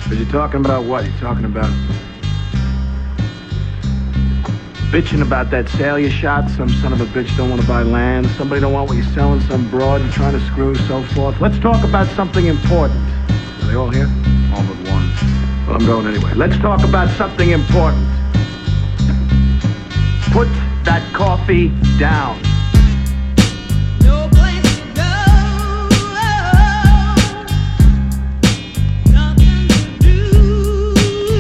But you're talking about what? You're talking about bitching about that sale you shot? Some son of a bitch don't want to buy land. Somebody don't want what you're selling. Some broad you're trying to screw, so forth. Let's talk about something important. Are they all here? All but one. Well, I'm going anyway. Let's talk about something important. Put that coffee down. No place to go, nothing to do.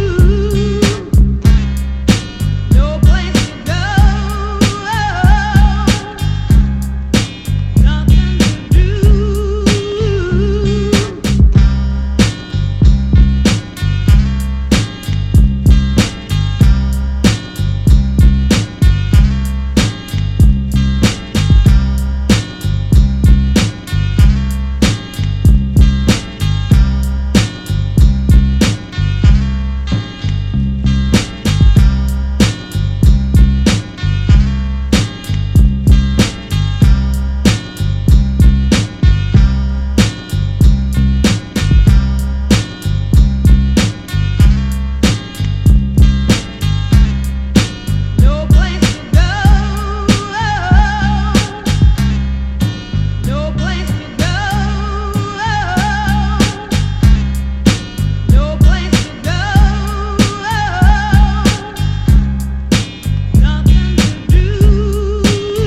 No place to go, nothing to do. No place to go, no place to go, no place to go, nothing to do.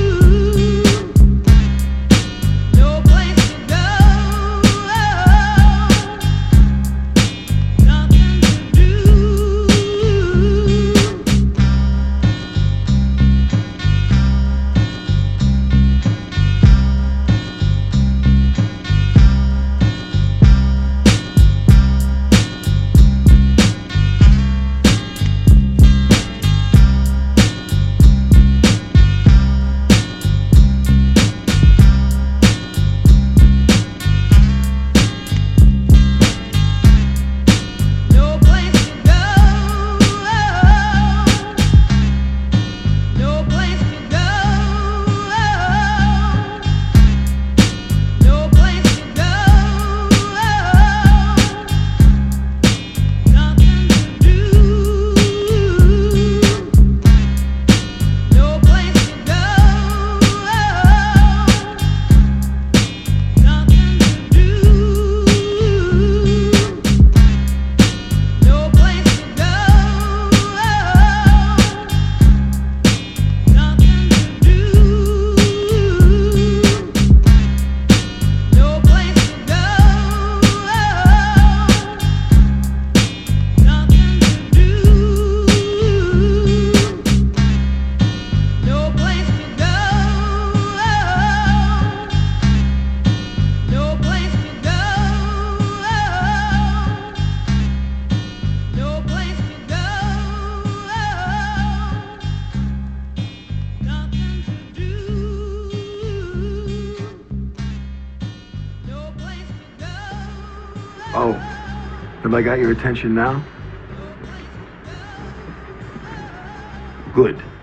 No place to go, nothing to do. No place to go, no place to go, no place to go, nothing to do. No place to go, nothing to do. No place to go, nothing to do. No place to go, nothing to do. No place to go, no place to go. No place to go, nothing to do. No place to go. Oh, have I got your attention now? Good.